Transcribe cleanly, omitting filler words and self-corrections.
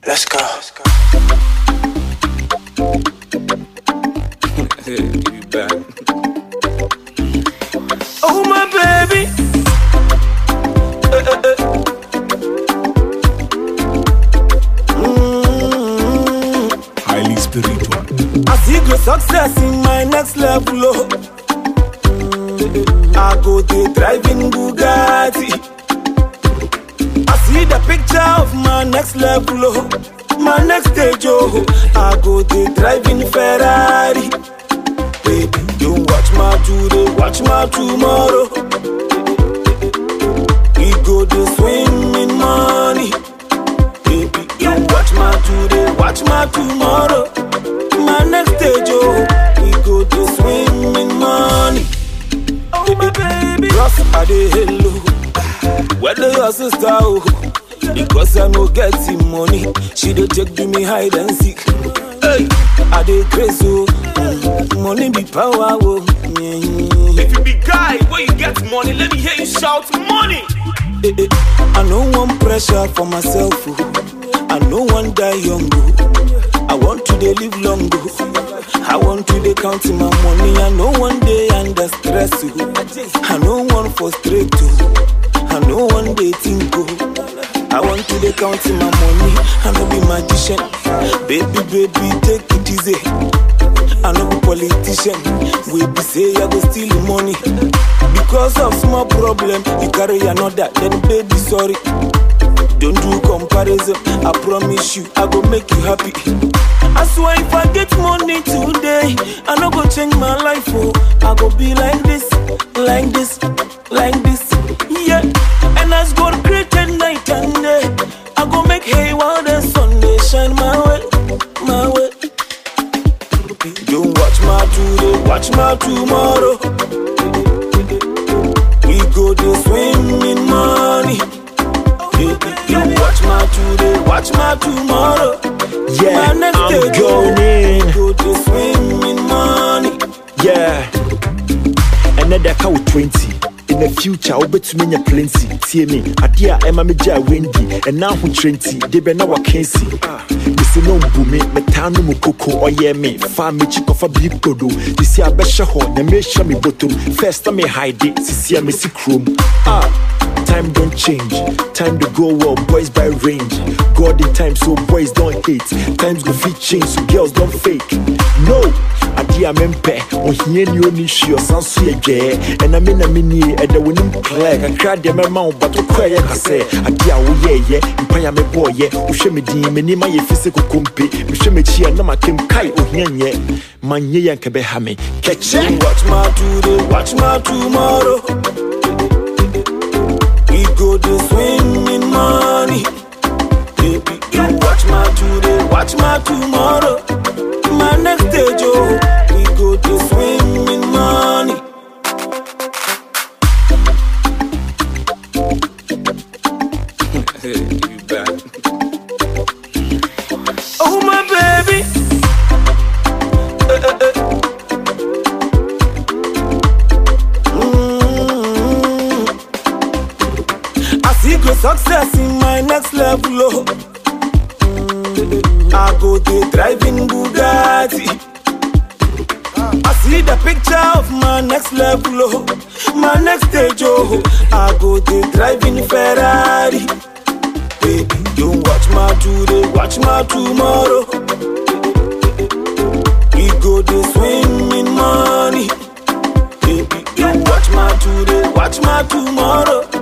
Let's go. Give you back. Oh my baby. Highly spiritual. I see great success in my next level. Oh. I go there driving Bugatti. I see the picture of my next level. Oh. My next stage. Oh. I go there driving Ferrari. Baby, don't watch my today, watch my tomorrow. We go to swim in money. Baby, don't watch my today, watch my tomorrow. My next stage, oh, we go to swim in money. Oh my baby, Ross are the hello. Whether your sister, oh, because I no get him money, she dey take to me hide and seek. Hey, I dey crazy, oh, money be power, oh. If you be guy, where you get money, let me hear you shout money. I no want pressure for myself, oh. I no want die young, oh. I want to dey live long, oh. I want to dey count my money. I no one day under stress, oh. I no want frustrate, oh. I no one day think, oh. I want to dey count my money. I no be magician, baby, take it easy. I no be politician, we be say I go steal the money. Because of small problem, you carry another, then baby sorry. Don't do comparison, I promise you, I go make you happy. I swear if I get money today, I no go change my life, oh. I go be like this, like this, like this, yeah. And as God created night and day, I go make hay while the sun they shine my way, my way. Don't watch my today, watch my tomorrow. We go to swim in money. Don't watch my today, watch my tomorrow. Yeah, my next I'm day, going in. Go to swim in money. Yeah, another cow 20. In the future, I'll bet you plenty. See me, Adia, Emma Meja Wendy, and now who 20, they be now I can't see. This is no booming, Metano Mukoko, or yeah, me, farm me chick of a big podo. This year, I bet you horn, and me show me bottom. First, I may hide it, see, I may see chrome. Time don't change, time to go well, boys by range. God in time, so boys don't hate. Times go fit change, so girls don't fake. No, Adia mempe, on here you only show sans suye, and I mean a mini at the winning clerk. I cried them amount, but to cry, I say, Adia, oh yeah, and pay me boy, yeah, who show me dim, and my physical compy, who show me cheer, no my Kim Kai, oh yeah, man, yeah, can be hammy. Catch it. Watch my today, watch my tomorrow. We go to swim in money. Baby, you watch my today, watch my tomorrow. My next stage, oh, we go to swim in money. Give you back. Oh my baby. I see great success in my next level, oh. I go there driving Bugatti. I see the picture of my next level, oh. My next stage, oh. I go there driving Ferrari. Baby, don't watch my today, watch my tomorrow. We go to swim in money. Baby, don't watch my today, watch my tomorrow.